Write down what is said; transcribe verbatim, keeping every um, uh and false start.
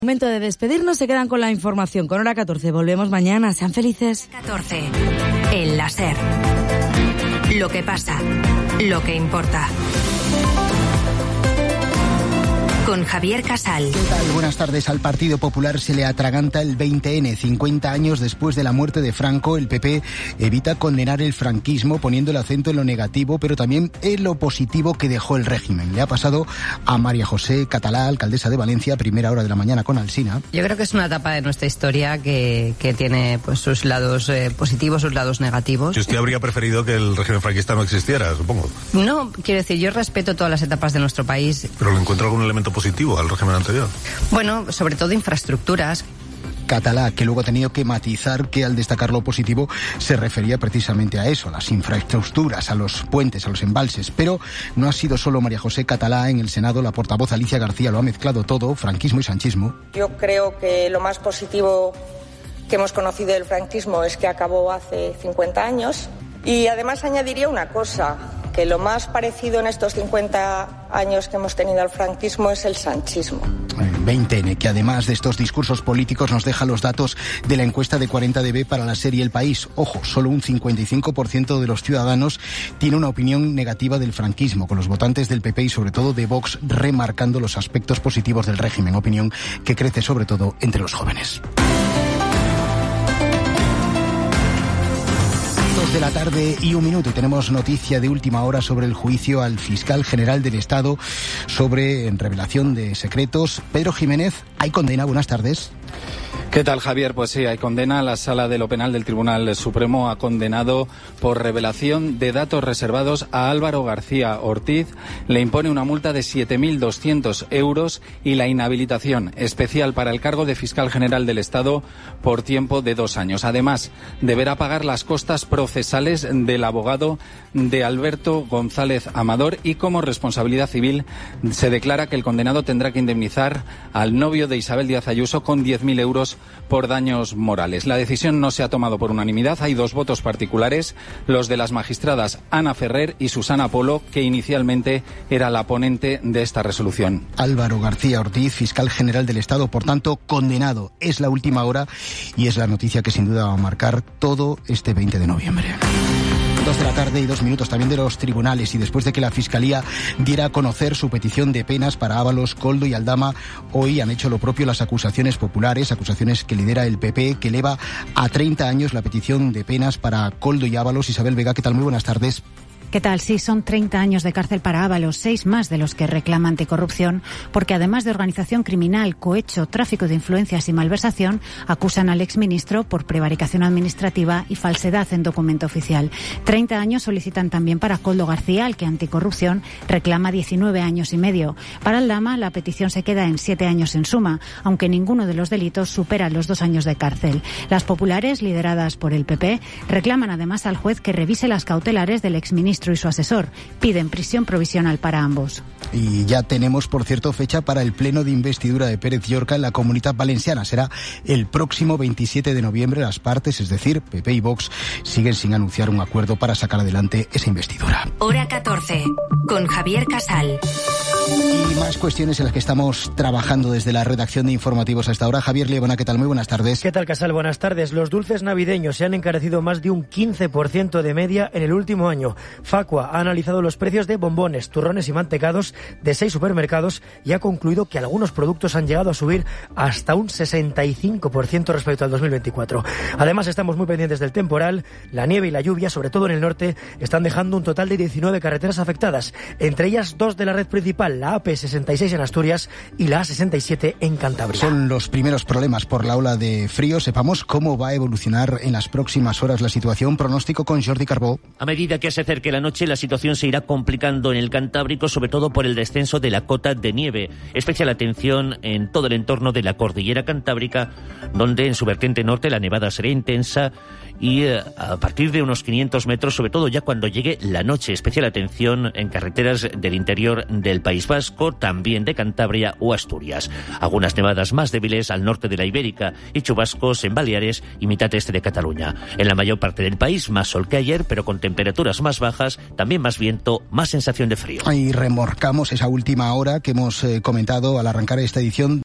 Momento de despedirnos, se quedan con la información. Con Hora catorce, volvemos mañana. Sean felices. catorce. El láser. Lo que pasa. Lo que importa. Con Javier Casal. ¿Qué tal? Buenas tardes. Al Partido Popular se le atraganta el veinte ene. cincuenta años después de la muerte de Franco, el P P evita condenar el franquismo poniendo el acento en lo negativo, pero también en lo positivo que dejó el régimen. Le ha pasado a María José Catalá, alcaldesa de Valencia, primera hora de la mañana con Alsina. Yo creo que es una etapa de nuestra historia que, que tiene pues sus lados eh, positivos, sus lados negativos. Usted habría preferido que el régimen franquista no existiera, supongo. No, quiero decir, yo respeto todas las etapas de nuestro país. ¿Pero le encuentro algún elemento positivo al régimen anterior? Bueno, sobre todo infraestructuras. Catalá, que luego ha tenido que matizar que al destacar lo positivo se refería precisamente a eso, a las infraestructuras, a los puentes, a los embalses. Pero no ha sido solo María José Catalá. En el Senado, la portavoz Alicia García lo ha mezclado todo, franquismo y sanchismo. Yo creo que lo más positivo que hemos conocido del franquismo es que acabó hace cincuenta años. Y además añadiría una cosa, que lo más parecido en estos cincuenta años que hemos tenido al franquismo es el sanchismo. veinte ene, que además de estos discursos políticos nos deja los datos de la encuesta de cuarenta de be para la serie El País. Ojo, solo un cincuenta y cinco por ciento de los ciudadanos tiene una opinión negativa del franquismo, con los votantes del P P y sobre todo de Vox remarcando los aspectos positivos del régimen, opinión que crece sobre todo entre los jóvenes. De la tarde y un minuto y tenemos noticia de última hora sobre el juicio al fiscal general del Estado sobre revelación de secretos. Pedro Jiménez, ¿hay condena? Buenas tardes. ¿Qué tal, Javier? Pues sí, hay condena. La Sala de lo Penal del Tribunal Supremo ha condenado por revelación de datos reservados a Álvaro García Ortiz. Le impone una multa de siete mil doscientos euros y la inhabilitación especial para el cargo de fiscal general del Estado por tiempo de dos años. Además, deberá pagar las costas procesales del abogado de Alberto González Amador y como responsabilidad civil se declara que el condenado tendrá que indemnizar al novio de Isabel Díaz Ayuso con diez mil euros por daños morales. La decisión no se ha tomado por unanimidad. Hay dos votos particulares, los de las magistradas Ana Ferrer y Susana Polo, que inicialmente era la ponente de esta resolución. Álvaro García Ortiz, fiscal general del Estado, por tanto, condenado. Es la última hora y es la noticia que sin duda va a marcar todo este veinte de noviembre. Dos de la tarde y dos minutos también de los tribunales, y después de que la Fiscalía diera a conocer su petición de penas para Ábalos, Koldo y Aldama, hoy han hecho lo propio las acusaciones populares, acusaciones que lidera el P P, que eleva a treinta años la petición de penas para Koldo y Ábalos. Isabel Vega, ¿qué tal? Muy buenas tardes. ¿Qué tal? Sí, son treinta años de cárcel para Ábalos, seis más de los que reclama anticorrupción, porque además de organización criminal, cohecho, tráfico de influencias y malversación, acusan al exministro por prevaricación administrativa y falsedad en documento oficial. treinta años solicitan también para Koldo García, al que anticorrupción reclama diecinueve años y medio. Para Aldama, la petición se queda en siete años en suma, aunque ninguno de los delitos supera los dos años de cárcel. Las populares, lideradas por el P P, reclaman además al juez que revise las cautelares del exministro y su asesor. Piden prisión provisional para ambos. Y ya tenemos, por cierto, fecha para el pleno de investidura de Pérez Llorca en la Comunitat Valenciana. Será el próximo veintisiete de noviembre. Las partes, es decir, P P y Vox, siguen sin anunciar un acuerdo para sacar adelante esa investidura. Hora catorce, con Javier Casal. Y más cuestiones en las que estamos trabajando desde la redacción de informativos hasta ahora. Javier Liebona, ¿qué tal? Muy buenas tardes. ¿Qué tal, Casal? Buenas tardes. Los dulces navideños se han encarecido más de un quince por ciento de media en el último año. Facua ha analizado los precios de bombones, turrones y mantecados de seis supermercados y ha concluido que algunos productos han llegado a subir hasta un sesenta y cinco por ciento respecto al dos mil veinticuatro. Además, estamos muy pendientes del temporal. La nieve y la lluvia, sobre todo en el norte, están dejando un total de diecinueve carreteras afectadas, entre ellas dos de la red principal, la A P sesenta y seis en Asturias y la A sesenta y siete en Cantabria. Son los primeros problemas por la ola de frío. Sepamos cómo va a evolucionar en las próximas horas la situación. Pronóstico con Jordi Carbó. A medida que se acerque la noche, la situación se irá complicando en el Cantábrico, sobre todo por el descenso de la cota de nieve. Especial atención en todo el entorno de la cordillera cantábrica, donde en su vertiente norte la nevada será intensa y eh, a partir de unos quinientos metros, sobre todo ya cuando llegue la noche. Especial atención en carreteras del interior del País Vasco, también de Cantabria o Asturias. Algunas nevadas más débiles al norte de la Ibérica y chubascos en Baleares y mitad este de Cataluña. En la mayor parte del país más sol que ayer, pero con temperaturas más bajas, también más viento, más sensación de frío. Y remorcamos esa última hora que hemos eh, comentado al arrancar esta edición.